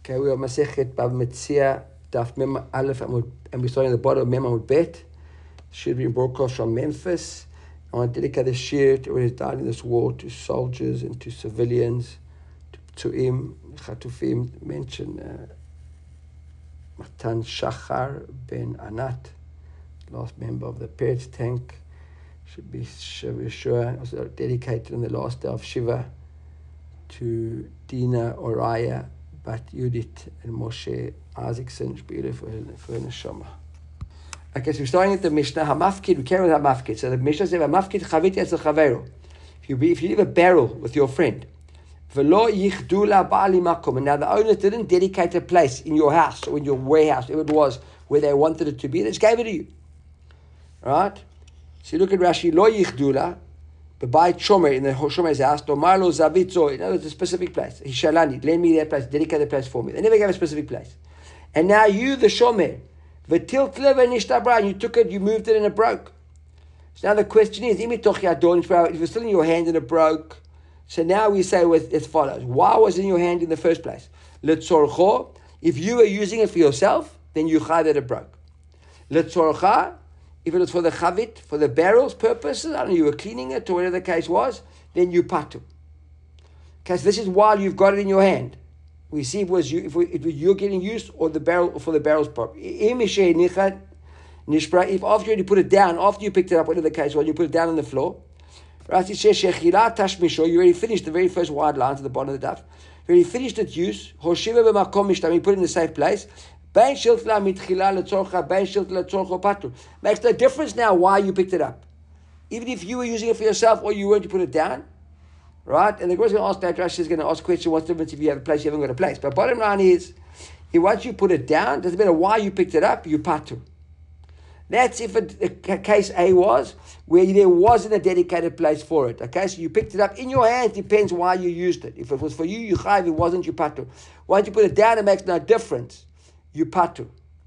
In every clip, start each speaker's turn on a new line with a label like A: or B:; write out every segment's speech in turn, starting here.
A: Okay, we are Masechet Bava Metzia Daf Mem Aleph, and we're starting at the bottom of Mem Amud Bet. Should be broadcast from Memphis. I want to dedicate the shir to who has died in this war, to soldiers and to civilians, to Chatufim. Mention Matan Shachar Ben Anat, last member of the Peretz tank. Should be Shiva, also dedicated on the last day of Shiva to Dina Oraya, Bat Judith and Moshe Isaacson. Should be for her neshama. Okay, so we're starting at the Mishnah. Hamafkid, we carry with Hamafkid. So the Mishnah says, Hamafkid chavit etzel chaveiro. If you leave a barrel with your friend, v'lo yichdu la ba'ali makom, and now the owner didn't dedicate a place in your house or in your warehouse, whatever it was, where they wanted it to be, they just gave it to you. Right? So you look at Rashi, lo yichdu la, but by Shomer, in the Shomer's house, Tomar lo zavitzo, in other words, a specific place. Hishalani, lend me that place, dedicate the place for me. They never gave a specific place. And now you, the Shomer, and you took it, you moved it, and it broke. So now the question is, if it was still in your hand and it broke, so now we say as follows: why was it in your hand in the first place? If you were using it for yourself, then you chai that it broke. If it was for the chavit, for the barrel's purposes, I don't know, you were cleaning it or whatever the case was, then you patu. Okay, so this is while you've got it in your hand. We see if you're getting used or the barrel or for the barrel's purpose. If after you put it down, after you picked it up, whatever the case was, you put it down on the floor. Rashi says you already finished the very first wide line to the bottom of the daf. You already finished its use. You put it in a safe place. Makes no difference now why you picked it up. Even if you were using it for yourself or you weren't, you put it down. Right? And the girl's going to ask that, Rashi is going to ask a question, what's the difference if you have a place, you haven't got a place? But bottom line is, once you put it down, doesn't matter why you picked it up, you patu. That's if case A was, where there wasn't a dedicated place for it. Okay, so you picked it up in your hand, depends why you used it. If it was for you, you chayv, if it wasn't, you patu. Once you put it down, it makes no difference. You patu.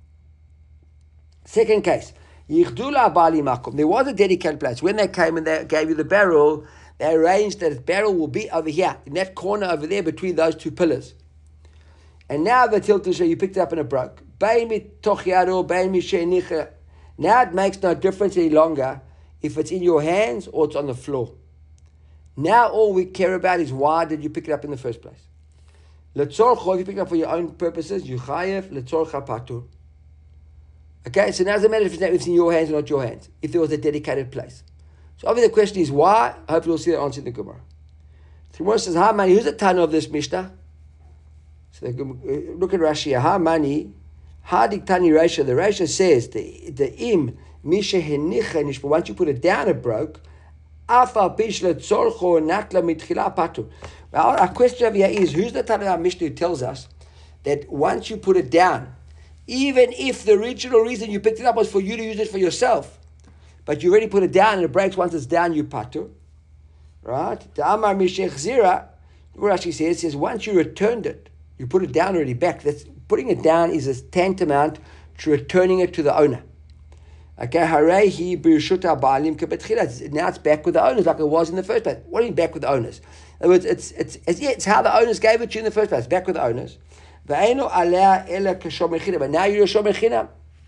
A: Second case, yichdula bali makom. There was a dedicated place. When they came and they gave you the barrel, they arranged that the barrel will be over here, in that corner over there between those two pillars. And now the tiltusha, you picked it up and it broke. Now it makes no difference any longer if it's in your hands or it's on the floor. Now all we care about is why did you pick it up in the first place. If you pick it up for your own purposes, you chayev letzorcha patur. Okay, so now it doesn't matter if it's in your hands or not your hands, if there was a dedicated place. So obviously the question is why. Hopefully we'll see the answer in the Gemara. The Gemara says, "Ha mani." Who's the Tana of this Mishnah? So look at Rashi. Ha mani. Ha diktani Rasha. The Rasha says the im misha henicha nishma. Once you put it down, it broke. Afa bishla tzorcho nakla mitchila patu. Well, our question over here is, who's the Tana of our Mishnah who tells us that once you put it down, even if the original reason you picked it up was for you to use it for yourself, but you already put it down and it breaks, once it's down, you patu. Right? The Amar Mishech Zira, what Rashi says, once you returned it, you put it down already back. That's, putting it down is a tantamount to returning it to the owner. Okay, Harehi Birshuta Baalim Kabetchila. Now it's back with the owners like it was in the first place. What do you mean back with the owners? In other words, it's how the owners gave it to you in the first place, back with the owners. But now you're a Shomer Chinam.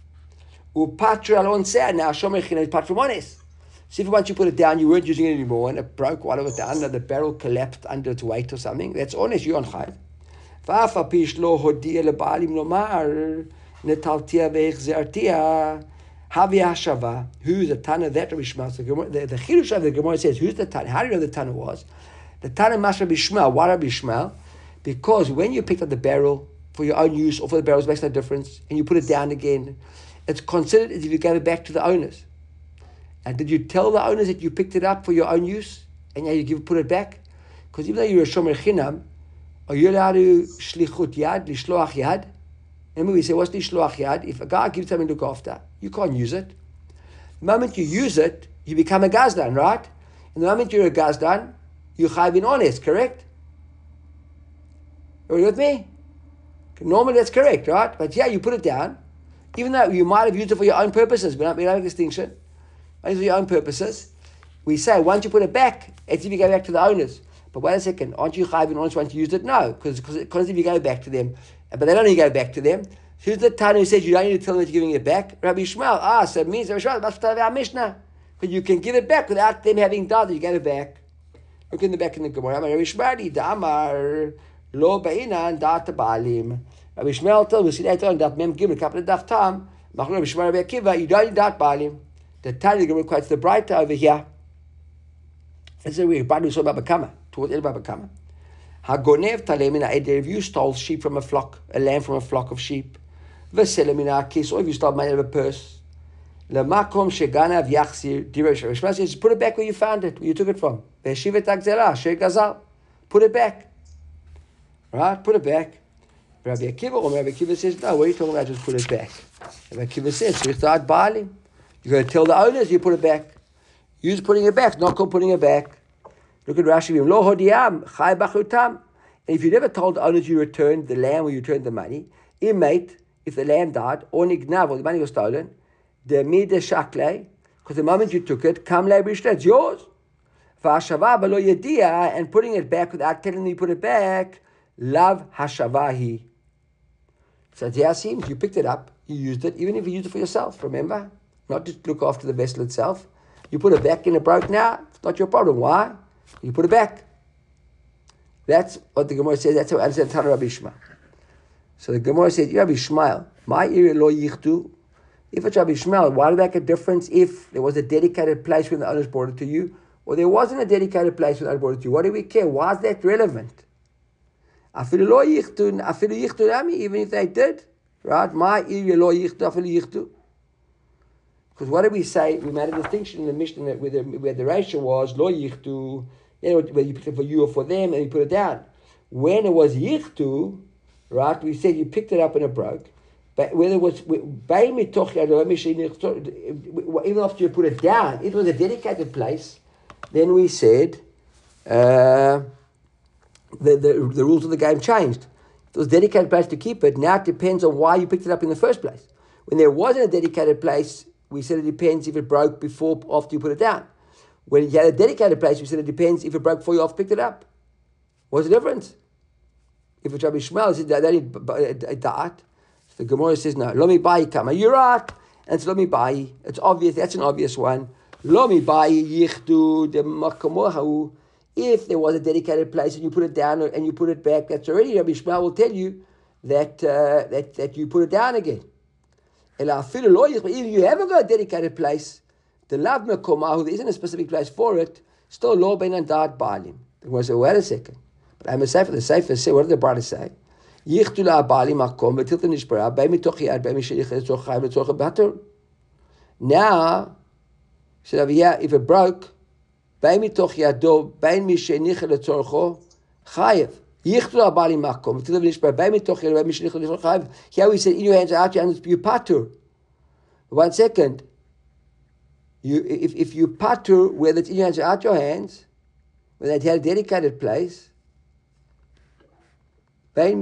A: Upatra alon say now Shomer Chinam is patrimonis. So if once you put it down, you weren't using it anymore, and it broke while it was down, and the barrel collapsed under its weight or something, that's honest, you're on chayv. V'afa pish lo hodia lebalim lomar netaltia ve'echzertia havi hashava. Who's the Tana that Rabbi Shmuel? The Chidush of the Gemara says, who's the Tana? How do you know the Tana was? The Tana must Rabbi Shmuel. Why Rabbi Shmuel? Because when you picked up the barrel for your own use or for the barrels, it makes no difference, and you put it down again, it's considered as if you gave it back to the owners. And did you tell the owners that you picked it up for your own use and now you put it back? Because even though you're a shomer chinam, are you allowed to shlichut yad, lishloach yad? Remember we say, what's lishloach yad? If a guy gives something to look after, you can't use it. The moment you use it, you become a gazdan, right? And the moment you're a gazdan, you chayv in honest, correct? Are you with me? Normally that's correct, right? But yeah, you put it down. Even though you might have used it for your own purposes, we don't make a distinction. For your own purposes, we say once you put it back, it's if you go back to the owners. But wait a second, aren't you chayiv in honest once you used it? No, because if you go back to them, but they don't need to go back to them. Who's the Tana who says you don't need to tell them that you're giving it back? Rabbi Shmuel. So it means Rabbi Shmuel must tell our Mishnah. Because you can give it back without them having done it. You gave it back. Look in the back in the Gemara. Rabbi Shmuel, Damar, Lo Ba'inan, Data Baalim. Rabbi Shmuel told, we'll see later on, Daf Mem Gimel, a couple of Daf Tam, Rabbi Shmuel, Rabbi Akiva, you don't need Dat Baalim. The Tana Gemara quotes the brighter over here. This is weird. Brighter was talking about Bakama. Towards the end about Bakama. Hagonev Talemina Eder, if you stole sheep from a flock, a lamb from a flock of sheep, Veselemina Kis, or if you stole money out of a purse, Lemakom Sheganav Yachsir, Diresh. Shmuel says, put it back where you found it, where you took it from. Veshivet Agzela, Shegazal. Put it back. Right? Put it back. Rabbi Akiva says, no, what are you talking about? Just put it back. Rabbi Akiva says, you're going to tell the owners you put it back. You're just putting it back, not called putting it back. Look at Rashi. Lo hodiyam, chai bachutam. And if you never told the owners you returned the lamb or you returned the money, imate, if the lamb died, or nignav, or the money was stolen, the mida shakle, because the moment you took it, kam le'brishta, it's yours. V'hashava b'lo yedia, and putting it back without telling them you put it back, lav hashavahi. So it seems you picked it up, you used it, even if you used it for yourself, remember? Not just look after the vessel itself. You put it back and it broke now, it's not your problem. Why? You put it back. That's what the Gemara says. That's how I understand Tana Rabbi Shmuel. So the Gemara says, Rabbi Shmuel, my area lo yichtu. If it's Rabbi Shmuel, why did it make a difference if there was a dedicated place when the owners brought it to you, or there wasn't a dedicated place when the owners brought it to you? What do we care? Why is that relevant? Afilu lo yichtu, afilu yichtu nami, even if they did, right? My area lo yichtu, afilu yichtu. Because what did we say? We made a distinction in the Mishnah where the ratio was lo yichtu, whether you picked it for you or for them, and you put it down. When it was yichtu, right? We said you picked it up and it broke. But whether it was even after you put it down, it was a dedicated place. Then we said the rules of the game changed. It was a dedicated place to keep it. Now it depends on why you picked it up in the first place. When there wasn't a dedicated place, we said it depends if it broke before or after you put it down. When you had a dedicated place, we said it depends if it broke before you after picked it up. What's the difference? If it's Rabbi Shmuel, they need a da'at. So the Gemara says, no, lo mi bayi kama. You're right. And it's lo mi bayi. It's obvious. That's an obvious one. Lo mi bayi yichdu de makamohahu. If there was a dedicated place and you put it down and you put it back, that's already Rabbi Shmuel will tell you that that you put it down again. Even if you haven't got a dedicated place, the lav mekomahu, there isn't a specific place for it, still lo ben and da'at ba'alim. The Gemara says, wait a second. But I'm a sefer. The sefer say, what did the brother say? Yichtu la ba'alim makom v'tilta nishbara b'ay mitoch yad b'ay mishlich l'tzorch chayv l'tzorch batur. Now, said over here, if it broke, b'ay mitoch yado b'ay mishenich l'tzorcho chayv. Yichtu la ba'alim makom v'tilta nishbara b'ay mitoch yad b'ay mishlich l'tzorch chayv. Here we said, in your hands, out your hands, you patur. 1 second. If you patur, whether it's in your hands or out your hands, when they had a dedicated place, right?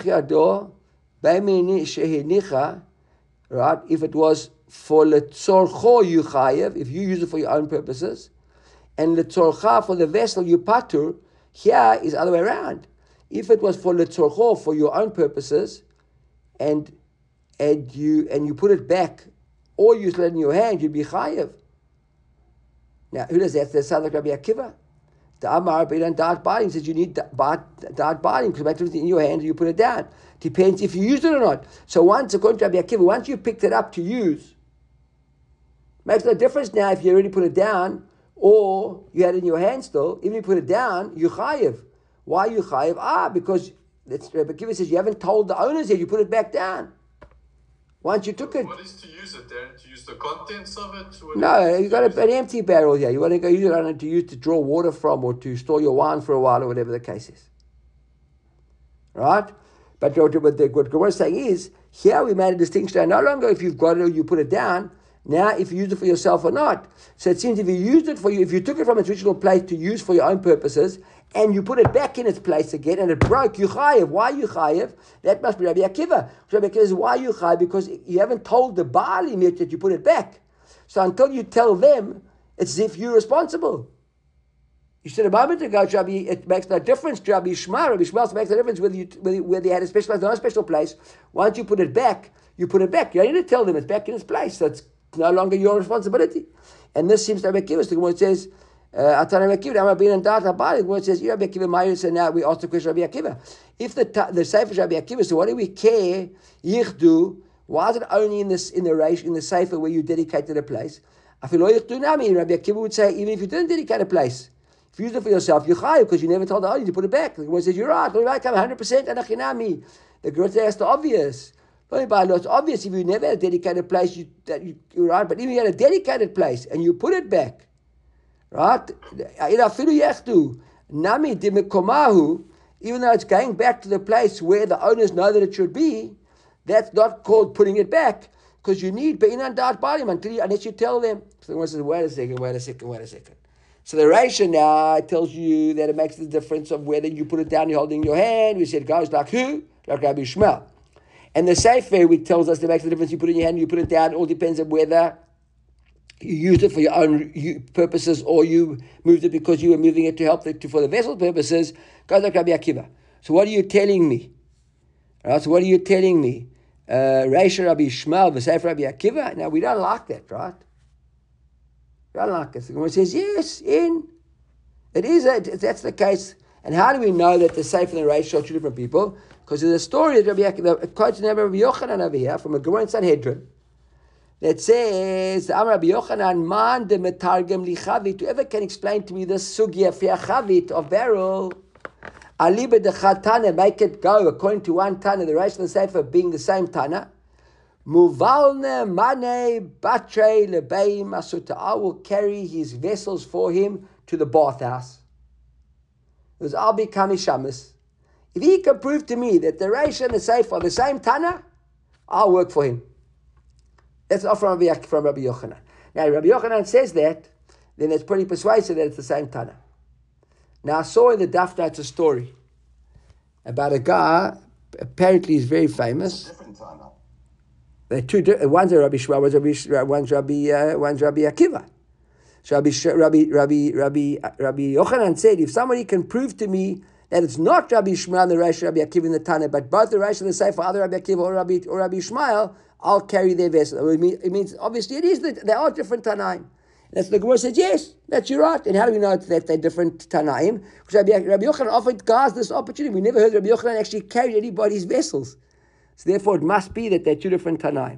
A: If it was for letzorcho you chayev, if you use it for your own purposes, and letzorcha for the vessel you patur, here is the other way around. If it was for letzorcho for your own purposes, and you put it back, or you let it in your hand, you'd be chayev. Now, who does that? That sounds like Rabbi Akiva. The Amar Beidan Da'at Ba'alim says you need Da'at Ba'alim because you make everything in your hand and you put it down. Depends if you used it or not. So once, according to Rabbi Akiva, once you picked it up to use, makes no difference now if you already put it down or you had it in your hand still. Even if you put it down, you chayiv. Why you chayiv? Because Rabbi Akiva says you haven't told the owners yet, you put it back down. Once you took it.
B: What is to use it then? To use the contents of it?
A: No, you got an empty barrel here. You want to go use it on it to draw water from or to store your wine for a while or whatever the case is. Right? But what Gemara is saying is, here we made a distinction. No longer if you've got it or you put it down, now if you use it for yourself or not. So it seems if you used it for you, if you took it from its original place to use for your own purposes, and you put it back in its place again, and it broke, you chayev. Why you chayev? That must be Rabbi Akiva. Rabbi Akiva says, why you chayev? Because you haven't told the Baalim yet that you put it back. So until you tell them, it's as if you're responsible. Right? But Rabbi Akiva says, why you chayev? Because you haven't told the Baalim yet that you put it back. So until you tell them, it's as if you're responsible. You said a moment ago, it makes no difference to Rabbi Shmuel. Rabbi Shmuel makes no difference whether you had a special place or not a special place. Once you put it back, you put it back. You don't need to tell them it's back in its place. So it's no longer your responsibility. And this seems to Rabbi Akiva. The Gemara says, Atan Rabbi Akiva, Rabbi and Data about it. The Gemara says, you Rabbi Akiva, Meir. So now we ask the question of Rabbi Akiva. If the Sefer is Rabbi Akiva, so what do we care? Yichdu. Why is it only in the Sefer where you dedicated a place? Rabbi Akiva would say, even if you didn't dedicate a place, if you used it for yourself, you're chayav because you never told the audience to put it back. The Gemara says, you're right. Don't come 100% anachinami. The Gemara says, that's the obvious. It's obvious if you never had a dedicated place, you're right. But even if you had a dedicated place and you put it back, right? Even though it's going back to the place where the owners know that it should be, that's not called putting it back because you need be'inan da'at ba'alim unless you tell them. So the Gemara says, wait a second. So the Reisha now tells you that it makes the difference of whether you put it down, you're holding in your hand. We said, guys, like who? Like Rabbi Shmuel. And the Sefer, which tells us that it makes the difference, you put it in your hand, you put it down. It all depends on whether you used it for your own purposes or you moved it because you were moving it to help for the vessel purposes. Guys, like Rabbi Akiva. So what are you telling me? Right, so what are you telling me? Reisha Rabbi Shmuel, the Sefer Rabbi Akiva? Now, we don't like that, right? I like it. The Gemara says, yes, it is. That's the case. And how do we know that the Sefer and the Reisha are two different people? Because there's a story that Rabbi Akiva quotes Rabbi Yochanan over here from a Gemara in Sanhedrin that says, Rabbi Yochanan, man de metargem li chavit, whoever can explain to me this sugya for chavit of barrel, aliba de chatana, make it go according to one Tana, the Reisha and the Sefer being the same Tana. Muvalne mane batre lebeim asuta. I will carry his vessels for him to the bathhouse. Because I'll be kamishamis. If he can prove to me that the Reisha and the Sefer are the same Tana, I'll work for him. That's not from Rabbi Yochanan. Now, Rabbi Yochanan says that, then it's pretty persuasive that it's the same Tana. Now, I saw in the Daf Notes a story about a guy, apparently he's very famous.
C: Different Tana.
A: One's Rabbi Shmuel, one's Rabbi Akiva. So Rabbi Yochanan said, if somebody can prove to me that it's not Rabbi Shmuel and the Reisha Rabbi Akiva in the Tana, but both the Reisha and the Sefer, either Rabbi Akiva or Rabbi Shmuel, I'll carry their vessel. It means obviously it is that they are different Tanaim. And that's the Gemara says, yes, that's you're right. And how do we know that they're different Tanaim? Because Rabbi Yochanan offered guys this opportunity. We never heard Rabbi Yochanan actually carry anybody's vessels. So therefore, it must be that they're two different Tanaim.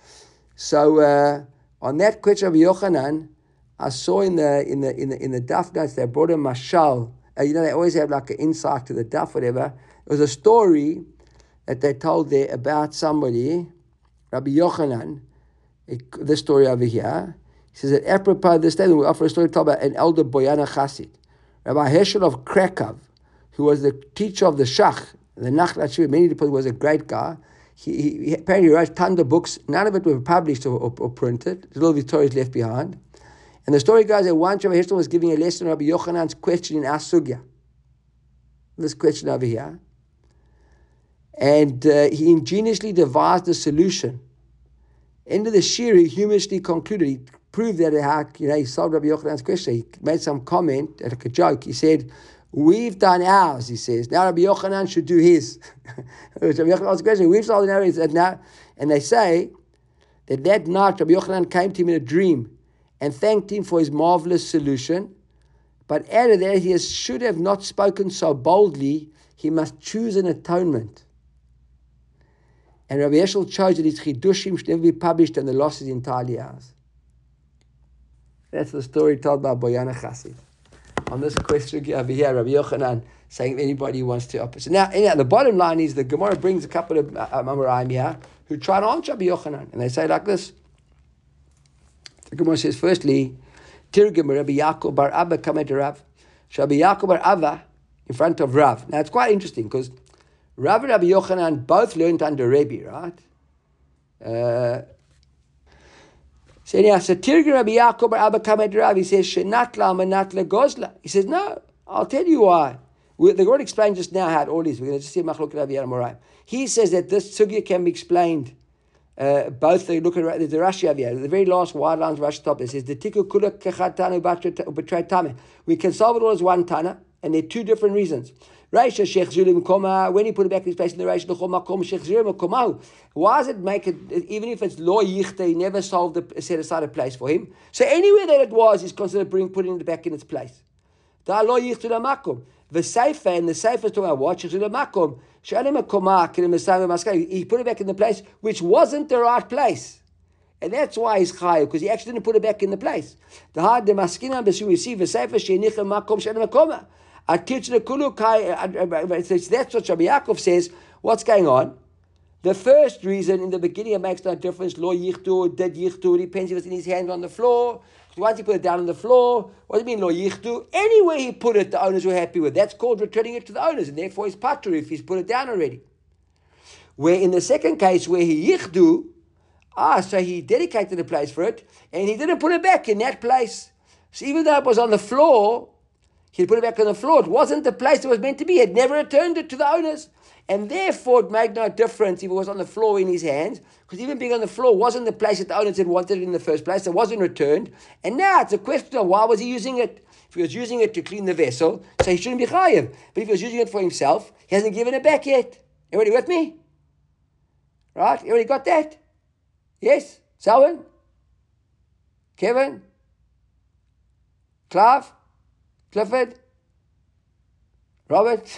A: So on that question of Yochanan, I saw in the Daf Notes they brought a mashal. They always have like an insight to the Daf, whatever. It was a story that they told there about somebody, Rabbi Yochanan. This story over here. He says that apropos of this statement, we offer a story told about an elder Boyana Chassid, Rabbi Hershel of Krakow, who was the teacher of the Shach, the Nachlat Shvi. Many people was a great guy. He apparently wrote tons of books. None of it were published or printed. Little Victoria's left behind. And the story goes that once Rabbi Hershel was giving a lesson on Rabbi Yochanan's question in our sugya. This question over here. And he ingeniously devised a solution. End of the shir, he humorously concluded, he proved that he solved Rabbi Yochanan's question. He made some comment, like a joke. He said, we've done ours, he says. Now Rabbi Yochanan should do his. Rabbi Yochanan asked the question, we've solved ours. And they say that night Rabbi Yochanan came to him in a dream and thanked him for his marvelous solution. But added that he should have not spoken so boldly, he must choose an atonement. And Rabbi Eshel chose that his chidushim should never be published and the loss is entirely ours. That's the story told by Boyana Chassid. On this question over here, Rabbi Yochanan saying if anybody wants to opposite. Now, the bottom line is the Gemara brings a couple of Amoraim here who try to answer Rabbi Yochanan. And they say like this. The Gemara says, firstly, Tirgim Rabbi Yaakov bar Abba kamed Rav. Rabbi Yaakov bar Abba in front of Rav. Now, it's quite interesting because Rav and Rabbi Yochanan both learned under Rebbe, right? So anyhow, Tirgim Rabbi Yaakov bar Abba kamed Rav. He says, Shenat la manat la gozla. He says, no, I'll tell you why. The Gemara explained just now how it all is. We're going to just see Machlok Rabbi Amoraim. He says that this sugya can be explained Both they look at the Rashi over here. The very last wide lines Rashi top it says the tiku kula kechatana ubetray tame. We can solve it all as one tana, and there are two different reasons. Reisha shech zulim koma, when he put it back in his place in the Reisha l'chol makom shech zulim komahu. Why does it make it even if it's lo yichte? He never solved the set aside a place for him. So anywhere that it was is considered putting it back in its place. Da lo yichte la makom. The Seifa and the Seifa is talking about what? He put it back in the place which wasn't the right place. And that's why he's chayav, because he actually didn't put it back in the place. The hard the maskina besu receive the Seifa shenichem makom she'anim makoma. That's what Rabbi Yaakov says. What's going on? The first reason in the beginning it makes no difference. Lo yichtu, did yichtu, depends if it's in his hand on the floor. Once he put it down on the floor, what do you mean lo yichtu? Anywhere he put it, the owners were happy with. That's called returning it to the owners, and therefore he's patur if he's put it down already. Where in the second case where he yichtu, so he dedicated a place for it, and he didn't put it back in that place. So even though it was on the floor, he put it back on the floor. It wasn't the place it was meant to be. He had never returned it to the owners. And therefore, it made no difference if it was on the floor in his hands, because even being on the floor wasn't the place that the owners had wanted it in the first place. It wasn't returned. And now it's a question of why was he using it? If he was using it to clean the vessel, so he shouldn't be chayiv. But if he was using it for himself, he hasn't given it back yet. Everybody with me? Right? Everybody got that? Yes? Selwyn? Kevin? Clive? Clifford? Robert?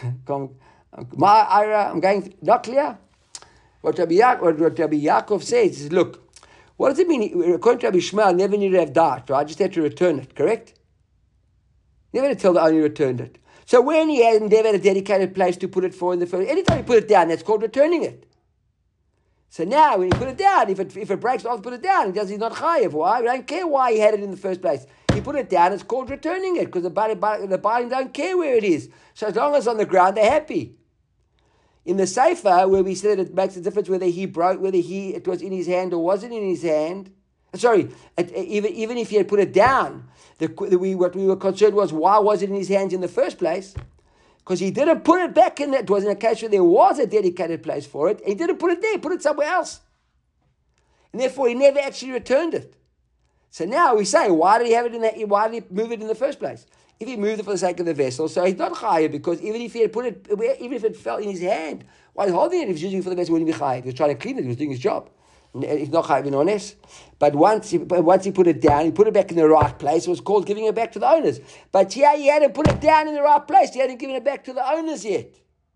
A: I'm going, not clear? What Rabbi Yaakov says is, look, what does it mean? According to Rabbi Shmuel, never need to have died, right? Just had to return it, correct? Never had to tell the owner he returned it. So when he had never had a dedicated place to put it for in the first, anytime he put it down, that's called returning it. So now, when he put it down, if it breaks off, put it down. He's not chayiv. Why? We don't care why he had it in the first place. He put it down, it's called returning it, because the buying don't care where it is. So as long as it's on the ground, they're happy. In the Seifa, where we said it makes a difference whether it was in his hand or wasn't in his hand. Sorry, even if he had put it down, what we were concerned was why was it in his hands in the first place? Because he didn't put it back in. It was in a case where there was a dedicated place for it. And he didn't put it there. He put it somewhere else, and therefore he never actually returned it. So now we say, why did he have it in that? Why did he move it in the first place? If he moved it for the sake of the vessel, so he's not chayiv, because even if he had put it, even if it fell in his hand, while he's holding it, if he's using it for the vessel, he wouldn't be chayiv. He was trying to clean it. He was doing his job. He's not chayiv in honest. But once he put it down, he put it back in the right place. It was called giving it back to the owners. But here he hadn't put it down in the right place. He hadn't given it back to the owners yet.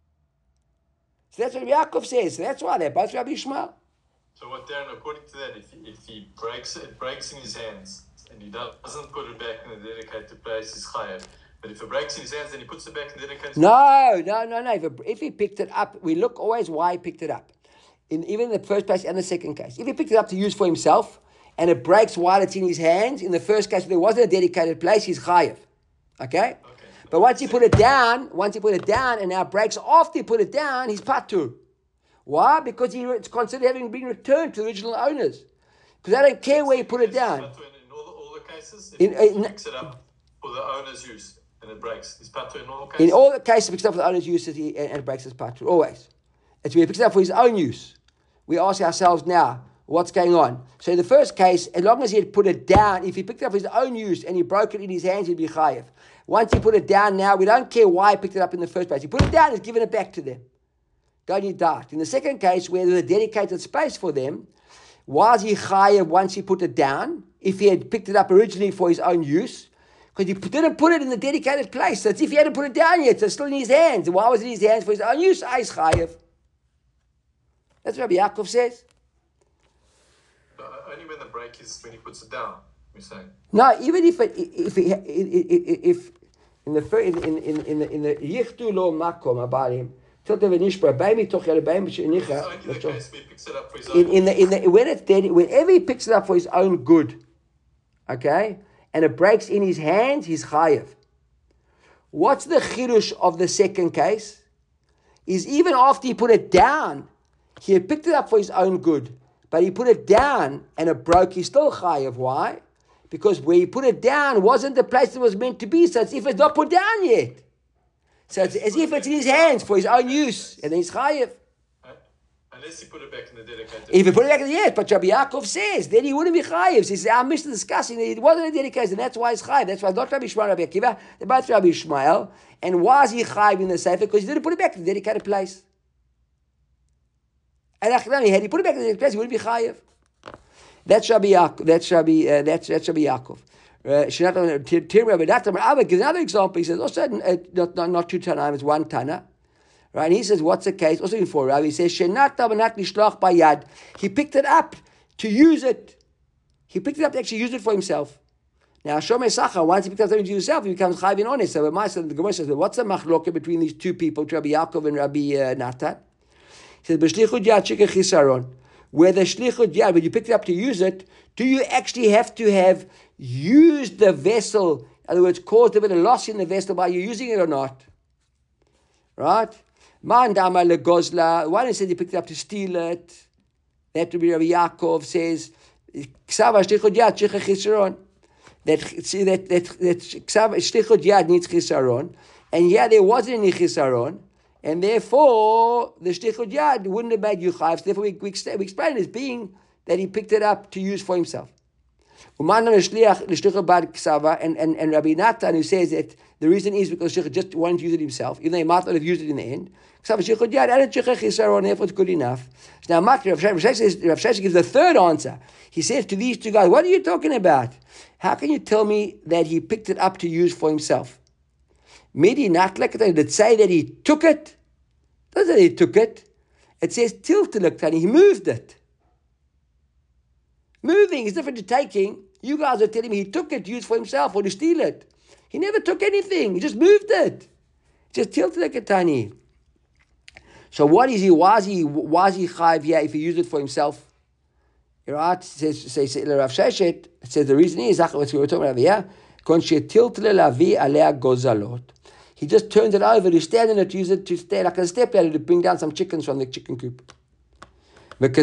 A: So that's what Yaakov says. So that's why they're both Rabbi Shmuel.
B: So what Darren, according to that, if he breaks it breaks in his hands, and he doesn't put it back in the dedicated place, he's chayav. But if it breaks in his hands, then he puts it back in the dedicated place.
A: No. If he picked it up, we look always why he picked it up. Even in the first place and the second case. If he picked it up to use for himself, and it breaks while it's in his hands, in the first case, if there wasn't a dedicated place, he's chayav. Okay? But once he put it down, and now it breaks after he put it down, he's patur. Why? Because it's considered having been returned to the original owners. Because I don't care where you put it down.
B: In all the cases, if he picks it up for the owner's use and it breaks, it's patur in all cases?
A: In all the cases, he picks it up for the owner's use and it breaks his patur, always. It's when he picks it up for his own use. We ask ourselves now, what's going on? So in the first case, as long as he had put it down, if he picked it up for his own use and he broke it in his hands, he'd be chayiv. Once he put it down now, we don't care why he picked it up in the first place. He put it down, he's given it back to them. Don't need doubt. In the second case, where there's a dedicated space for them, was he chayav once he put it down, if he had picked it up originally for his own use? Because he didn't put it in the dedicated place. So it's if he hadn't put it down yet, so it's still in his hands. Why was it in his hands for his own use? He's chayav. That's what Rabbi Yaakov says.
B: But only when the break is when he puts it down, you're saying?
A: No, even if in the yichtu lo makom about him, when it's dead, whenever he picks it up for his own good, okay, and it breaks in his hands, he's chayav. What's the chidush of the second case? Is even after he put it down, he had picked it up for his own good, but he put it down and it broke, he's still chayav. Why? Because where he put it down wasn't the place it was meant to be, so it's if it's not put down yet. So it's as if it's in his hands for his own use, and then he's chayiv.
B: And Unless you put it back in the dedicated.
A: If you put it back in the yes, but Rabbi Yaakov says, then he wouldn't be chayiv. He says, our Mishnah discussing that it wasn't a dedication, and that's why it's chayiv. That's why not Rabbi Shmuel and Rabbi Akiva, they're both Rabbi Ishmael. And why is he chayiv in the sefer? Because he didn't put it back in the dedicated place. And had he put it back in the dedicated place, he wouldn't be chayiv. That's Rabbi Yaakov. That's Rabbi Yaakov. Gives another example. He says also not two Tanaim, it's one Tana. Right, and he says, what's the case? Also before Rabbi, he says, Shenata v'nat lishlach bayad. He picked it up to use it. He picked it up to actually use it for himself. Now, Shomer Sacha, once he picked up something to himself, he becomes chayv in honest. So the Gemara says, what's the machloka between these two people, Rabbi Yaakov and Rabbi Natan? He says, b'shlichut yad shikach chisaron. Where the shlichut yad, when you picked it up to use it, do you actually have to have used the vessel? In other words, caused a bit of loss in the vessel by you using it or not? Right? Man dama legozla. One said he picked it up to steal it. That would be Rabbi Yaakov says, "Ksava shlichut yad shikach chisaron." That ksava shlichut yad needs chisaron, and there wasn't any chisaron, and therefore the shlichut yad wouldn't have made you chayav. So therefore, we explain it as being that he picked it up to use for himself. And Rabbi Natan, who says that the reason is because Shlichut just wanted to use it himself, even though he might not have used it in the end. Therefore it's good enough. So now Rav Sheshet gives the third answer. He says to these two guys, what are you talking about? How can you tell me that he picked it up to use for himself? Midi Natlek, did it say that he took it? It doesn't say he took it. It says Tiltelektani, he moved it. Moving is different to taking. You guys are telling me he took it to use for himself or to steal it. He never took anything. He just moved it. Just tilted the katani. So what is he? Why is he chayiv here if he used it for himself? Right? Says Rav Sheshet. It says the reason is what we were talking about here. He just turned it over to stand in it, to use it to stay like a step ladder to bring down some chickens from the chicken coop. And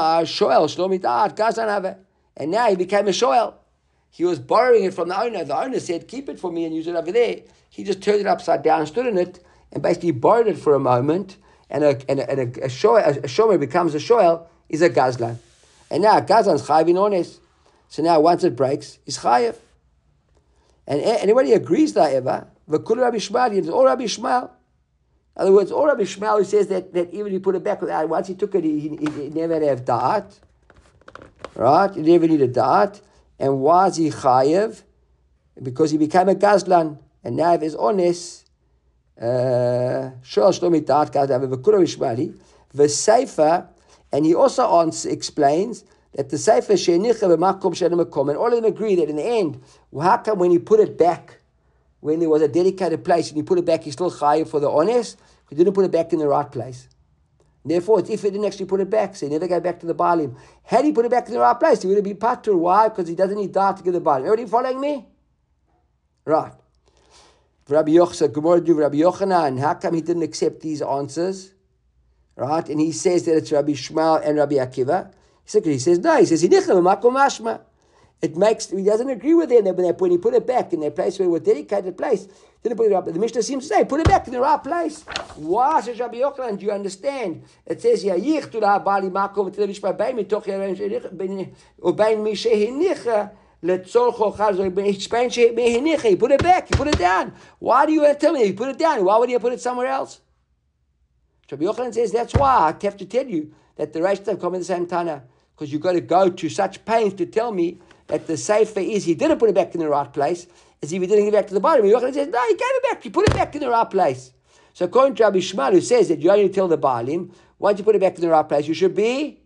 A: now he became a shoel. He was borrowing it from the owner. The owner said, keep it for me and use it over there. He just turned it upside down, stood in it, and basically borrowed it for a moment. And a shomer becomes a shoel, is a gazlan. And now gazlan's chayiv in ones. So now once it breaks, he's chayiv. And anybody agrees that ever, v'kul Rabbi Shmuel, it's all Rabbi Shmuel. In other words, all Rabbi Shmuel who says that even if he put it back, once he took it, he never had to have da'at. Right? He never needed da'at. And why is he chayev? Because he became a gazlan. And now if he's honest, shol shlomi da'at gazlan, v'kul Shmueli, v'seifa, and he also explains that the seifa she'enicha b'makom she'enu makom, and all of them agree that in the end, how come when he put it back, when there was a dedicated place and he put it back, he's still chayev for the honest? He didn't put it back in the right place. Therefore, if he didn't actually put it back, so he never go back to the Baalim. Had he put it back in the right place, he would have been patur. Why? Because he doesn't need da'at to give the Baalim. Everybody following me? Right. Rabbi Yochanan, how come he didn't accept these answers? Right? And he says that it's Rabbi Shmuel and Rabbi Akiva. He says, no, he says, he doesn't agree with them when he put it back in their place where it was dedicated place. Didn't put it up. The Mishnah seems to say, put it back in the right place. Why, says Rabbi Yochanan? Do you understand? It says, he put it back, he put it down. Why do you want to tell me he put it down? Why would he put it somewhere else? Rabbi Yochanan says, that's why I have to tell you that the Reish come in the same Tana. Because you've got to go to such pains to tell me that the Sefer is he didn't put it back in the right place, as if he didn't give it back to the bottom. Yochanan says, no, he gave it back. He put it back in the right place. So according to Rabbi Shmuel, who says that you only tell the Baalim, once you put it back in the right place, you should be.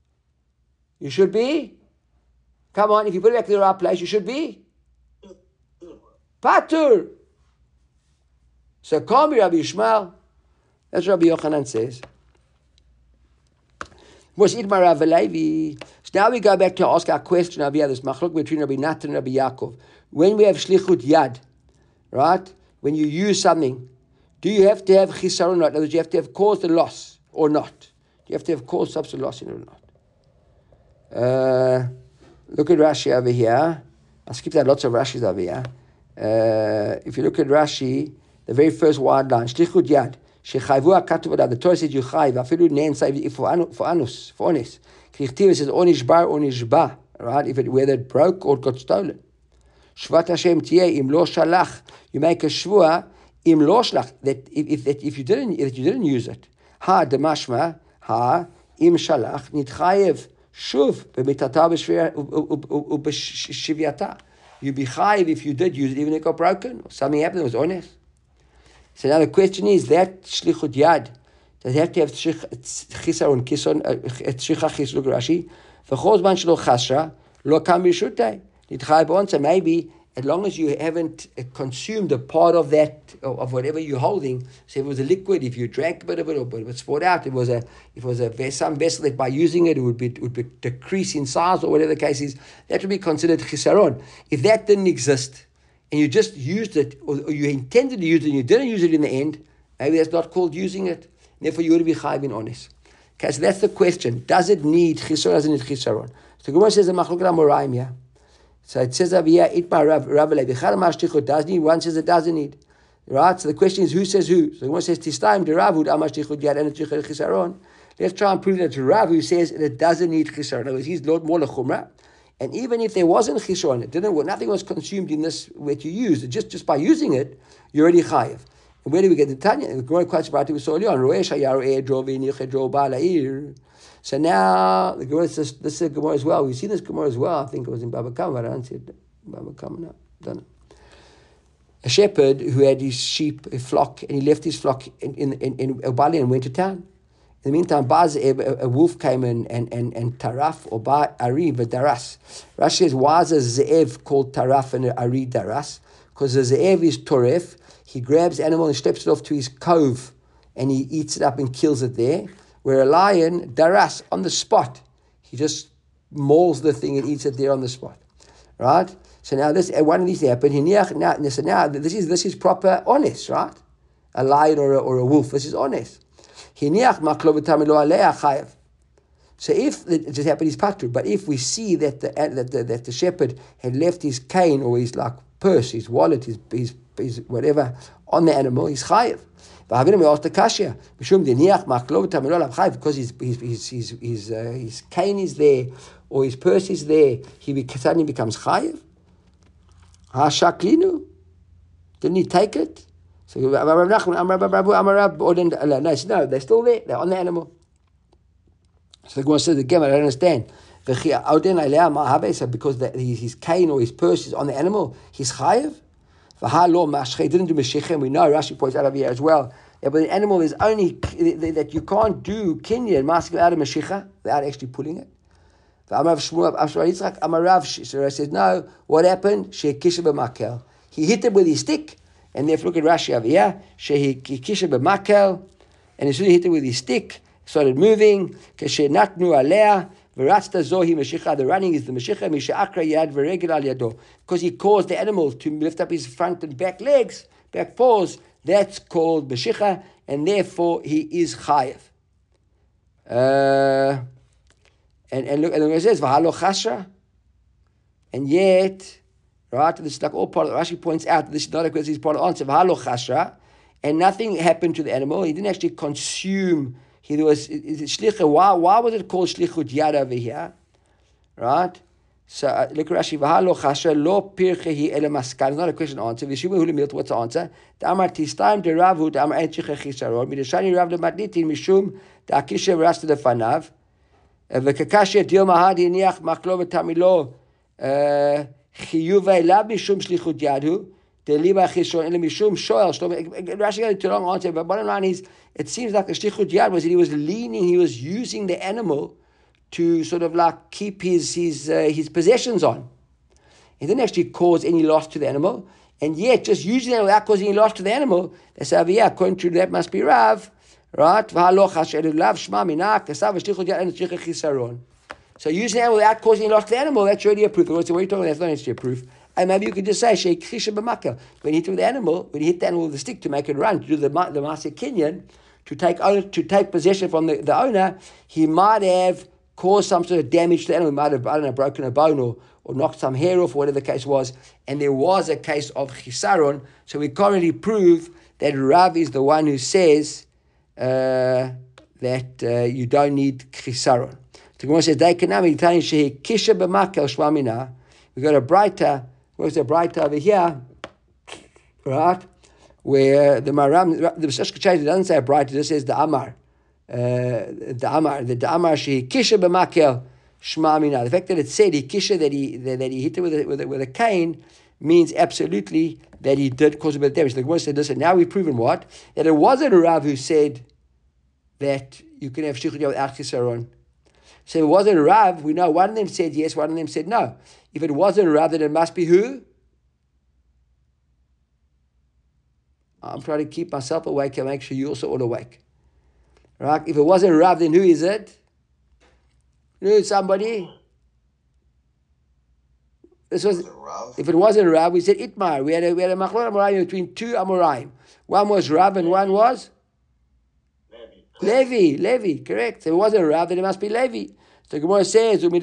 A: Come on, if you put it back in the right place, you should be patur. So call me Rabbi Shmuel. That's what Rabbi Yochanan says. So now we go back to ask our question over here, this machlok between Rabbi Natan and Rabbi Yaakov. When we have shlichut yad, right? When you use something, do you have to have chisaron or not? In other words, you have to have caused the loss or not? Do you have to have caused substance loss in it or not? Look at Rashi over here. I'll skip that, lots of Rashis over here. If you look at Rashi, the very first wide line, shlichut yad, Shechayvu HaKatuv Adav. The Torah says you chayv. Afilu nen say for anus, for honest. Krichtiv says onish bar, onish ba. Right? Whether it broke or it got stolen. Shvat Hashem tiyeh im lo shalach. You make a shvua im lo shalach that if you didn't use it. Ha demashma ha im shalach nitchayev shuv b'mitata b'shviata. You be chayev if you did use it, even if it got broken or something happened. It was honest. So now the question is that shlichut yad. Does it have to have chisaron kison tzricha chis? Look Rashi. V'chol zman shelo chasra lo kam b'shutei nitchayev onsa. Maybe as long as you haven't consumed a part of that, of whatever you're holding, so if it was a liquid, if you drank a bit of it, or it was poured out, if it was some vessel that by using it would be decrease in size, or whatever the case is, that would be considered chisaron. If that didn't exist, and you just used it, or you intended to use it, and you didn't use it in the end, maybe that's not called using it. Therefore, you would be chayiv in honest. Okay, so that's the question. Does it need chisaron? Does it need chisaron? So the Gemara says the machloket amoraim here. So it says over here, Itma Rav Levi. Does need? One says it doesn't need. Right? So the question is, who says who? So one says, Tistaim de Ravud Amashtichud Yad and Chisaron. Let's try and prove that it's Rav who says it doesn't need Chisaron. In other words, he's Lord more Lechumra. And even if there wasn't Chisaron, nothing was consumed in this what you used. Just by using it, you're already chayiv. And where do we get the Tanya? The Gemara quite about it we saw earlier on. So now the Gemara says this is a Gemara as well. We've seen this Gemara as well. I think it was in Baba Kama, but I don't see it. Baba Kama, no, don't know. A shepherd who had his sheep, a flock, and he left his flock in Obali and went to town. In the meantime, a wolf came and taraf or ari v'daras. Rashi says, why is a ze'ev called taraf and ari daras? Because the ze'ev is toref. He grabs the animal and steps it off to his cove, and he eats it up and kills it there. Where a lion, daras, on the spot, he just mauls the thing and eats it there on the spot, right? So now this one of these happened. Now this is proper honest, right? A lion or a wolf. This is honest. So if it just happened, he's patru. But if we see that the shepherd had left his cane or his purse, his wallet, his whatever on the animal, he's chayev. But we asked the kasha because his cane is there or his purse is there, he suddenly becomes chayev. Hashaklinu, didn't he take it? So no, they're still there. They're on the animal. So the Gemara says again, I don't understand. So because his cane or his purse is on the animal, he's chayev. He didn't do meshicha. We know Rashi points out over here as well. Yeah, but an animal is only that you can't do kinyan masking out of meshicha without actually pulling it. So says no. What happened? He hit it with his stick, and therefore look at Rashi over here. And as soon as he hit it with his stick, it started moving. The running is the Mashiach, because he caused the animal to lift up his front and back legs, back paws. That's called Mashiach, and therefore he is Chayev. And look, and it says V'halo Chasra, and yet, right? This is like all part of Rashi points out. This is not a question. This is part of the answer. V'halo Chasra, and nothing happened to the animal. He didn't actually consume. He was shlicha. Why was it called shlichut yad over here? Right? So look at Rashi. V'halo chasha lo pirchehi ele maskan. It's not a question answer. V'shimu huli milt. What's the answer? D'amar tistaim deravu d'amar en chicha chisaron. Midashani rav lematnitin mishum d'akisha v'rasta defanav. V'kakashe dio mahadi niach maklo v'tamilo chiyuva elav mishum shlichut yadu. Rashi got a too long answer, but bottom line is, it seems like the shlichut yad was that he was leaning, he was using the animal to sort of like keep his possessions on. He didn't actually cause any loss to the animal, and yet just using it without causing any loss to the animal, they say, yeah, according to that must be Rav, right? So using it without causing any loss to the animal, that's already a proof. So what are you talking about? That's not actually a proof. And maybe you could just say, when you hit the animal with the stick to make it run, to do the Maaseh Kinyan, to take possession from the owner, he might have caused some sort of damage to the animal. He might have, broken a bone or knocked some hair off, or whatever the case was. And there was a case of chisaron, so we can't really prove that Rav is the one who says that you don't need chisaron. The Gemara says, "Daikanami tani shehi kisha b'makel shmamina." We got a brighter. Where's the brighter over here? Right, where the Maram, the B'Shesh K'Chayit doesn't say a brighter. It says the Amar, the Amar shehi kisha b'makel shmamina. The fact that it said he kisha, that he hit it with a cane, means absolutely that he did cause a bit of damage. The Gemara said, "Listen, now we've proven what? That it wasn't a Rav who said that you can have shlichut yad without chisaron." So if it wasn't a Rav, we know one of them said yes, one of them said no. If it wasn't a Rav, then it must be who? I'm trying to keep myself awake and make sure you also all awake. Right? If it wasn't a Rav, then who is it? Who? Somebody? This was. If it wasn't a Rav, we said Itmar. We had a machlok Amoraim between two Amoraim. One was Rav and one was Levi, correct. So if it wasn't a Rav, then it must be Levi. So Gemara says, Rav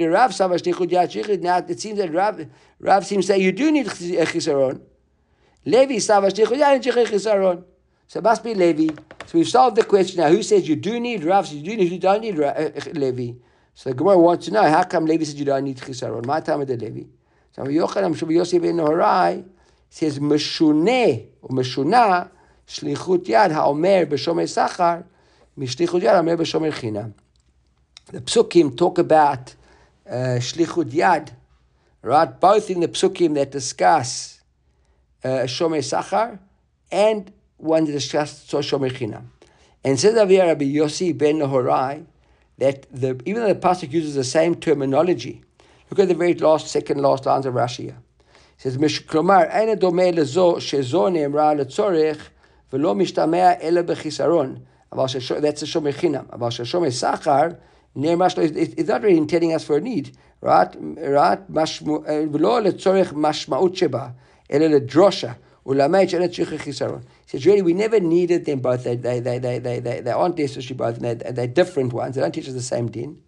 A: now it seems that Rav seems to say you do need chisaron. Levi chisaron. So it must be Levi. So we've solved the question now. Who says you do need Rav? So you don't need Levi. So the Gemara wants to know, how come Levi said you don't need chisaron? My time with the Levi. So Yochanan Yossi ben Horai says Meshuneh or Meshuna Shlichut Yad HaOmer B'Shomer Sachar Mishlichut Yad HaOmer B'Shomer Chinam. The Psukim talk about Shlichut Yad, right? Both in the Psukim that discuss Shomer Sachar and one that discuss Shomer Chinam. And says Rabbi Yossi ben Horai that even though the pasuk uses the same terminology. Look at the very second last lines of Rashi. It says, "Klomar ein domeh lezo shezo ne'emra letzorech v'lo mishtamea ela bechisaron." That's a shomer chinam. Aval shomer sachar ne'emra. It's not really intending us for a need, right? V'lo letzorech mashmaut sheba ela ledrosha ulamei she'ena tzricha chisaron. He says, really, we never needed them both. They aren't necessarily both, and they're different ones. They don't teach us the same din.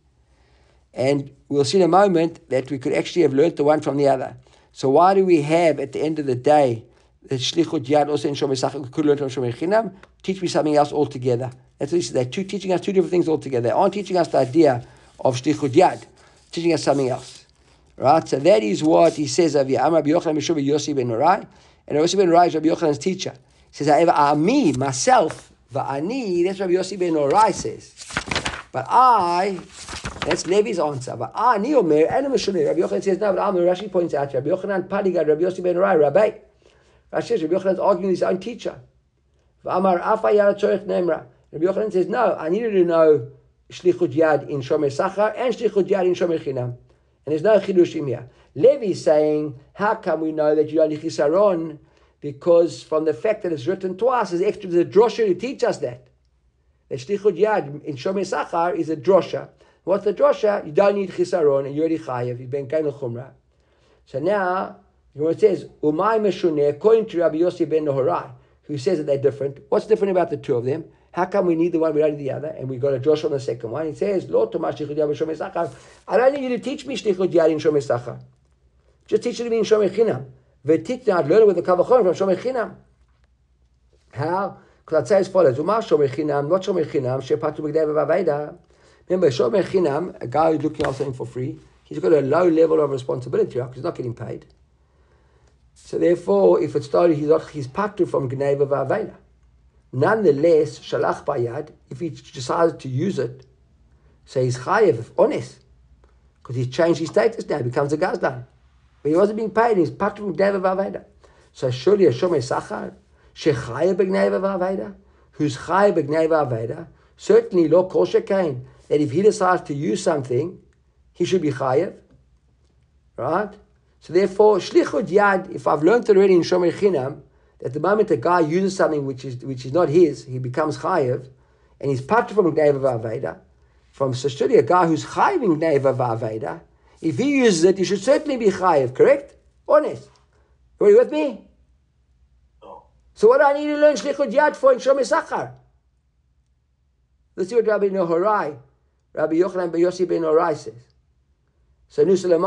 A: And we'll see in a moment that we could actually have learnt the one from the other. So why do we have, at the end of the day, the Shlichut Yad also in Shomer Sachar, we could learn from Shomer Chinam? Teach me something else altogether. That's what he said. They're teaching us two different things altogether. They aren't teaching us the idea of Shlichut Yad, teaching us something else. Right? So that is what he says of Amar Rabbi Yochanan Mishum Yossi ben Horai. And Yossi ben Horai is Rabbi Yochanan's teacher. He says, however, me, myself, va'ani, that's what Rabbi Yossi ben Horai says. But that's Levi's answer. But Ani Omer, and Meshuneh. Rabbi Yochanan says, no, but Rashi points out, Rabbi Yochanan Padigad, Rabbi Yossi ben Horai, Rabbi. Rashi says, Rabbi Yochanan is arguing with his own teacher. V'amar Afa Yad Tzorech Nemra. Rabbi Yochanan says, no, I needed to know Shlichut Yad in Shomer Sachar and Shlichut Yad in Shomer Chinam. And there's no Chidushim here. Levi is saying, how come we know that you don't need Chisaron? Because from the fact that it's written twice, there's extra, the drosha to teach us that. The Shlichut Yad in Shomer Sachar is a drosha. What's the drosha? You don't need chisaron, and you're already chayev. You've been kain l'chumra. So now, it says, Umay Meshuneh, according to Rabbi Yossi ben Horai, who says that they're different. What's different about the two of them? How come we need the one, we don't need the other? And we got a drosha on the second one. It says, Lo tomash shlichut yad b'shomer sachar. I don't need you to teach me shlichut yad in shomer sachar. Just teach it to me in shomer chinam. V'teach I'd learn it with the kavachon from shomer chinam. How? Because I'd say as follows, Umar shomer chinam, not shomer chinam, shepatu b'gdei v'avayda. Remember, shomer chinam, a guy who's looking after something for free, he's got a low level of responsibility, right? Because he's not getting paid. So therefore, if it started, he's patu from gnei v'avayda. Nonetheless, shalach bayad, if he decides to use it, so he's chayev, honest, because he's changed his status now, he becomes a gazdan. But he wasn't being paid, he's patu from gnei v'avayda. So surely a shomer sachar, shechayev b'gnei v'avayda, who's chayev b'gnei v'avayda, certainly lo kol shekain, that if he decides to use something, he should be chayev, right? So therefore, shlichut yad, if I've learned already in shomer chinam, at the moment a guy uses something which is not his, he becomes chayev, and he's part from gnei v'avayda, from a guy who's chayev in gnei v'avayda, if he uses it, he should certainly be chayev, correct? Honest. Are you with me?
B: No.
A: So what do I need to learn shlichut yad for in shomer sachar? Let's see what Rabbi Yochanan ben Yossi ben Horai says. So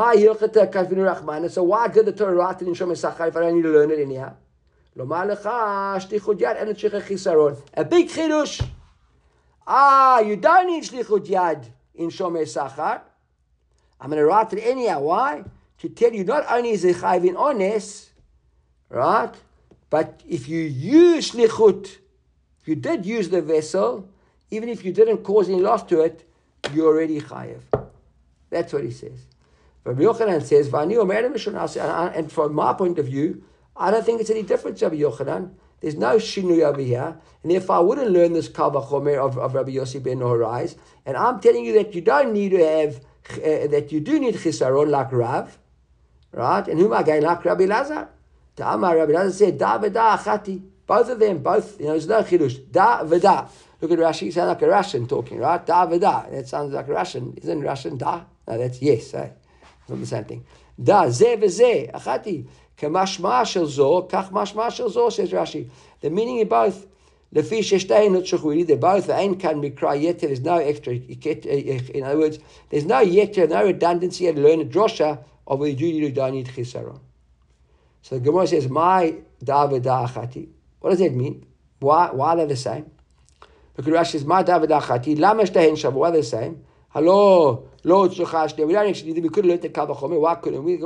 A: why did the Torah write it in shomer sachar if I don't need to learn it anyhow? A big chidush. You don't need shlichut yad in shomer sachar. I'm going to write it anyhow. Why? To tell you not only is it chayiv in ones, right? But if you use shlichut, if you did use the vessel, even if you didn't cause any loss to it, you're already chayiv. That's what he says. Rabbi Yochanan says, and from my point of view, I don't think it's any different, Rabbi Yochanan. There's no shinui over here, and therefore I wouldn't learn this kal vachomer of Rabbi Yossi ben Horais. And I'm telling you that you don't need to have, that you do need chisaron like Rav, right? And whom again like Rabbi Lazar. Ta'amar Rabbi Lazar said, da v'da achati. Both of them, there's no chidush. Da v'da. Look at Rashi, it sounds like a Russian talking, right? Da v'da. That sounds like a Russian. Isn't Russian da? No, that's yes, eh? It's not the same thing. Da, ze v'ze, achati. K'mashma shel zo, kach mashma shel zo, says Rashi. The meaning in both, lefi sheshtein not shechuri, they're both, ein kan mikra yeter, there's no extra, in other words, there's no yeter, no redundancy, and learn a drosha of whether you don't need chisaron. So the Gemara says, my da v'da achati. What does that mean? Why are they the same? Look at Rashi says, my da v'da achati, lama shtein shavu, why are they the same? Hello, Lord, we don't actually, we could have learned the kal vachomer. Why couldn't we?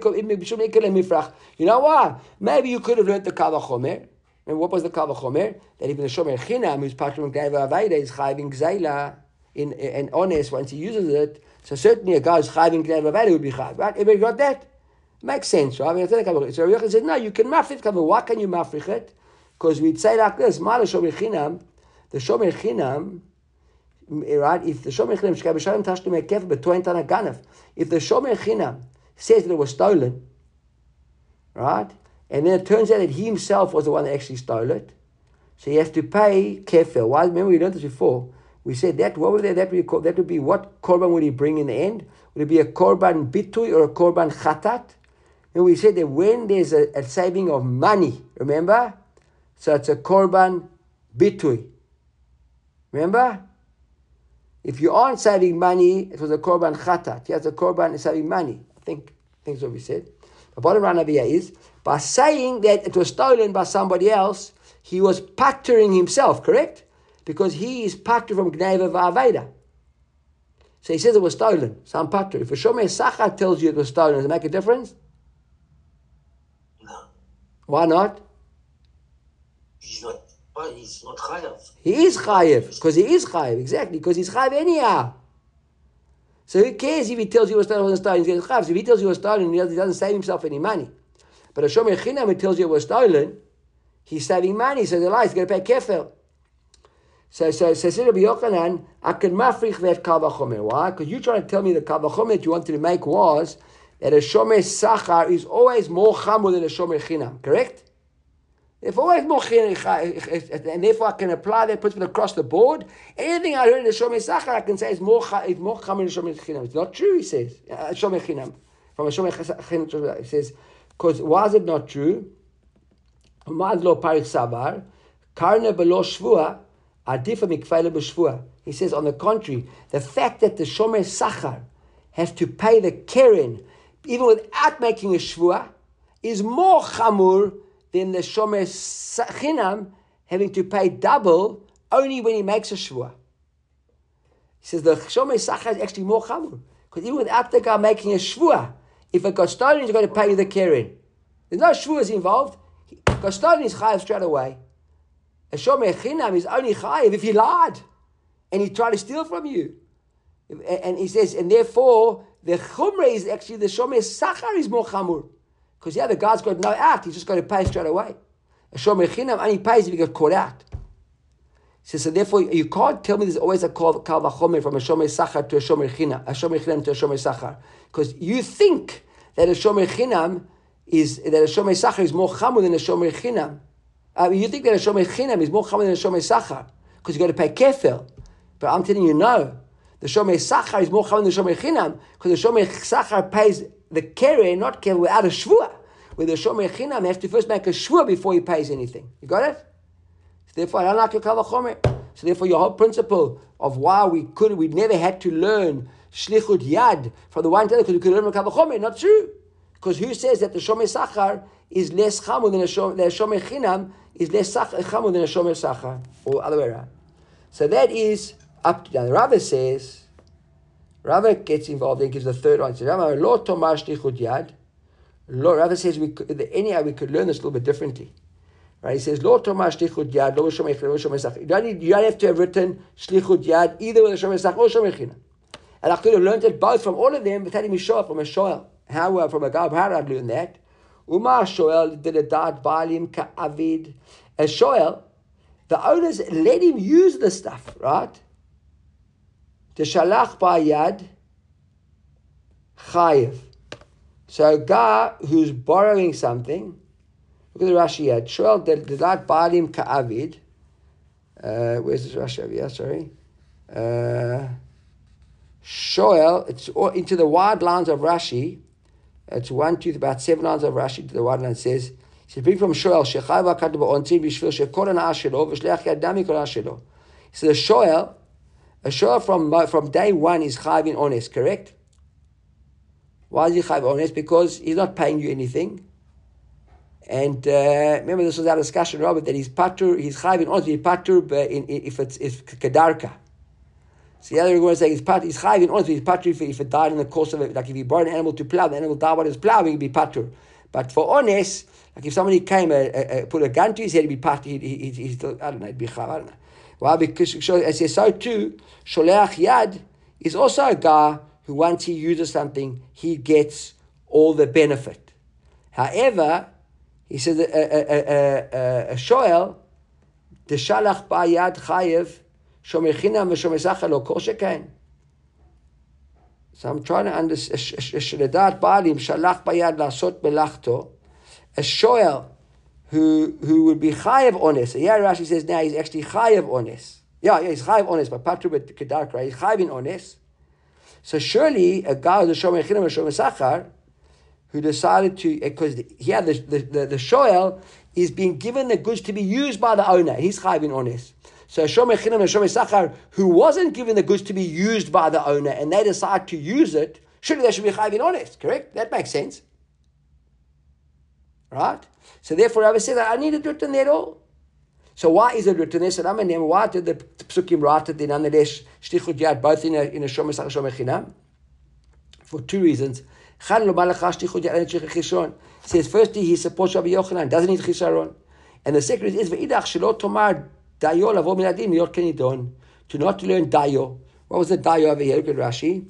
A: You know why? Maybe you could have learned the kal vachomer. And what was the kal vachomer? That even the shomer chinam, who's part of Gneva Aveda, is chayving gzeila in honest once he uses it. So certainly a guy who's chayving Gneva Aveda would be chayv. Right? Everybody got that? Makes sense, right? I mean, so Rabbi Yochanan said, no, you can mafrich kal. Why can you mafrich it? Because we'd say like this: Ma the shomer chinam. Right? If the shomer chinam shkabishalim tashtum ekef betoin tana ganef, if the shomer chinam says that it was stolen, right, and then it turns out that he himself was the one that actually stole it, so he has to pay kefil. Why? Remember we learned this before. We said that what would that be called? That would be what korban would he bring in the end? Would it be a korban bitui or a korban chatat? And we said that when there's a saving of money, remember, so it's a korban bitui. Remember. If you aren't saving money, it was a korban chatat. Yes, a korban saving money. I think that's what we said. The bottom line over here is, by saying that it was stolen by somebody else, he was pattering himself, correct? Because he is patter from Gneva V'Aveda. So he says it was stolen. So I'm patter. If a shomer sachar tells you it was stolen, does it make a difference?
C: No.
A: Why not?
C: He's not chayav.
A: He is chayav, because he is chayav, exactly, because he's chayav anyhow. So who cares if he tells you it was stolen or wasn't stolen? He's chayav. So if he tells you it was stolen, he doesn't save himself any money. But a shomer chinam who tells you it was stolen, he's saving money, so the lie, he's going to pay kefil. So Rabbi Yochanan, I can mafrich that kal vachomer. Why? Because you're trying to tell me the kal vachomer that you wanted to make was that a shomer sachar is always more chamur than a shomer chinam, correct? Therefore, always more and therefore I can apply that principle across the board. Anything I heard in the shomer sachar, I can say is more chamur than shomer chinam. It's not true, he says. Shomer chinam. From a shomer chinam, he says, because why is it not true? Ma'ad lo parich savar, karne belo shvua, adifa mikfeile b'shvua. He says, on the contrary, the fact that the shomer sachar has to pay the keren, even without making a shvua, is more chamur than the shomer chinam having to pay double only when he makes a shvua. He says the shomer sachar is actually more chamur, because even without the guy making a shvua, if it got stolen, he's going to pay you the keren. There's no shvuas involved. Got stolen is chayav straight away. A shomer chinam is only chayav if he lied and he tried to steal from you. And he says, and therefore the chumrah is actually the shomer sachar is more chamur. Because the other guy's got no act, he's just got to pay straight away. A shomer chinam only pays if he got caught out. He says, so therefore you can't tell me there's always a kal vachomer from a shomer sachar to a shomer chinam to a shomer sachar. Because you think that a shomer chinam is that a shomer sachar is more chamur than a shomer chinam. You think that a shomer chinam is more chamur than a shomer sachar because you got to pay kefil. But I'm telling you, no. The shomer sachar is more chamur than the shomer chinam because the shomer sachar pays the keren, not keren, without a shvua. Where the shomer chinam has to first make a shvua before he pays anything. You got it? So therefore, I don't like your kal vachomer. So therefore, your whole principle of why we never had to learn shlichut yad from the one to the other because we could learn from kal vachomer, not true. Because who says that the shomer sachar is less chamur than the shomer chinam is less chamur than a shomer sachar, or other way around? So that is up to down. Rava says, Rava gets involved and gives the third answer. Rava says anyhow we could learn this a little bit differently. Right? He says, Lo tomar shlichut yad, lo shomei sachar. You don't have to have written shlichut yad either with a shomei sachar or shomei chinam. And I could have learned it both from all of them, but had him from a shoel. How from a guy? How did I learn that? Umar shoel did a dad balim ka'avid. A shoel, the owners let him use the stuff, right? The shalach ba'yad chayiv. So a guy who's borrowing something. Look at the Rashi yet. Shoel did not balim ka'avid. Where's this Rashi over here? Sorry. Shoel, it's into the wide lines of Rashi. It's about 7 lines of Rashi to the wide line. It says, bring from Shoel, shechai v'akad ba'ontzin b'shvil shekol ha'na'ah shelo v'shleach yad dami kol ha'na'ah shelo. So a Shoel from day one is chayv in honest, correct? Why is he chayv honest? Because he's not paying you anything. And remember, this was our discussion, Robert, that he's chayv in honest, he's patur if it's kedarka. So the other one is saying he's chayv in honest, he's patur if it died in the course of it. Like if he brought an animal to plow, the animal died while he was plowing, he'd be patur. But for honest, like if somebody came, put a gun to his head, he'd be patur. He'd still, I don't know, he'd be chayv, I don't know. Well, because it says so too, sholeach yad is also a guy who once he uses something, he gets all the benefit. However, he says a shoel, the shalach ba'yad chayev, shomei chinam v'shomei sachar lo kol shekain. So I'm trying to understand. Sheledat ba'alim shalach ba'yad lasot melachto. A shoel who would be chayev honest. So yeah, Rashi says now he's actually chayev honest. Yeah, he's chayev honest, but patru bet kedarka, right? He's chayev in honest. So surely a guy who's a shomei chinam v'shomei sachar, who decided to, because here the shoel is being given the goods to be used by the owner. He's chayiv in honest. So shomei chinam and shomei sachar, who wasn't given the goods to be used by the owner, and they decide to use it, surely they should be chayiv in honest. Correct? That makes sense, right? So therefore, I would say that I need it written there at all. So why is it written there? So why did the psukim write it? Nonetheless, shlichut yad both in a shomei sachar shomei chinam? For 2 reasons. It says, firstly, he supports Rabbi Yochanan, doesn't need chisaron. And the second is, to not learn dayo. What was the dayo over here? Look at Rashi.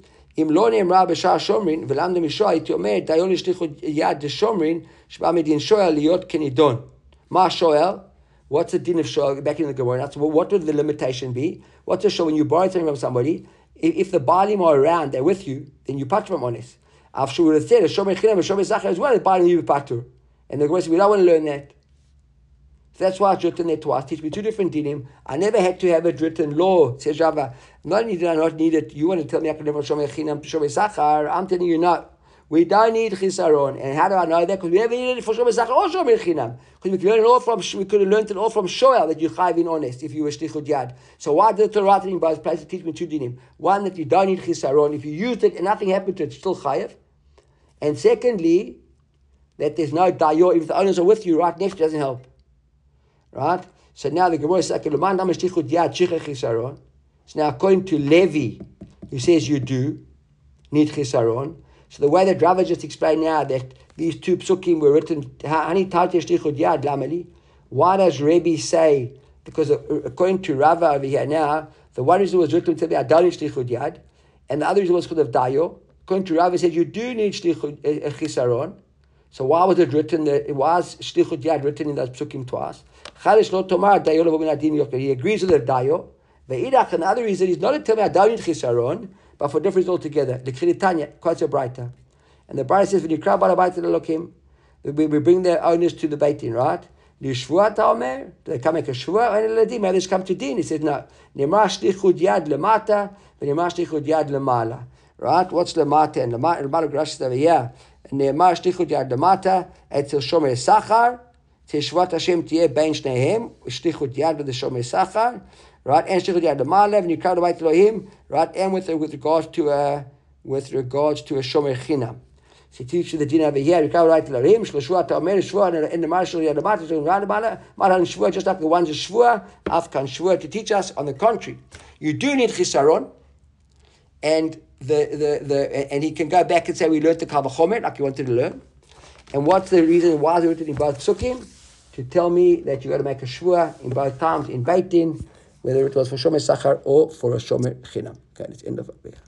A: What's the din of shoel? Back in the Gemara. What would the limitation be? What's the shoel when you borrow something from somebody? If the balim are around, they're with you, then you patr from honest. After we would have said a shomei chinam and shomei sachar as well, the balim you patr. And the Gemara says, we don't want to learn that. So that's why it's written there twice. Teach me 2 different dinim. I never had to have it written law. Says Rava. Not only did I not need it, you want to tell me I can never shomei chinam to shomei sachar. I'm telling you no. We don't need chisaron. And how do I know that? Because we never needed it for shomei sachar or shomei chinam. Because we could have learned it all from shoel that you chayv in honest if you were shlichut yad. So why did the Torah in both places teach me 2 dinim? One, that you don't need chisaron. If you used it and nothing happened to it, it's still chayev. And secondly, that there's no dayo. If the owners are with you right next, it doesn't help. Right? So now the Gemara says, so now according to Levi, who says you do need chisaron. So the way that Rava just explained now that these 2 psukim were written, why does Rebbe say, because according to Rava over here now, the one reason was written to me, I don't need shlichut yad, and the other reason was because of dayo. According to Rava, said you do need shlichut chisaron. So why was it written? Why is shlichut yad written in those psukim twice? He agrees with the dayo. And the other reason is not to tell me I don't need chisaron, but for difference altogether. The Kritanya quotes a Braita. And the Braita says, when you cry by the Beit Elokim, we bring the owners to the Beit Din, right? Do they come make a shvua? Maybe they come to din. He says, no. Nemar shlichut yad lemata, v'nemar shlichut yad lemala. Right? What's lemata? And lemala grashes over here. Nemar shlichut yad lemata, etzel shomei sachar, teshvat Hashem tieh bein shnehem, shlichut yad with the shomei sachar. Right, and shlichut yad lemala, when you come to Beit Elohim, right, and with regards to a shomei chinam. So he teaches you the din over here. You can't write Larim, Shlashua, Ta'omer, Shvua, and the Marshal, Yadamata, Maran Shvua, just like the ones of Shvua, Afkan Shvua, to teach us. On the contrary, you do need Chisaron, and and he can go back and say, we learned the Kal V'chomer, like you wanted to learn. And what's the reason why we learned it in both Psukim? To tell me that you got to make a Shvua in both times, in Beit Din, whether it was for Shomer Sachar or for a Shomer Chinam. Okay, let's end of it.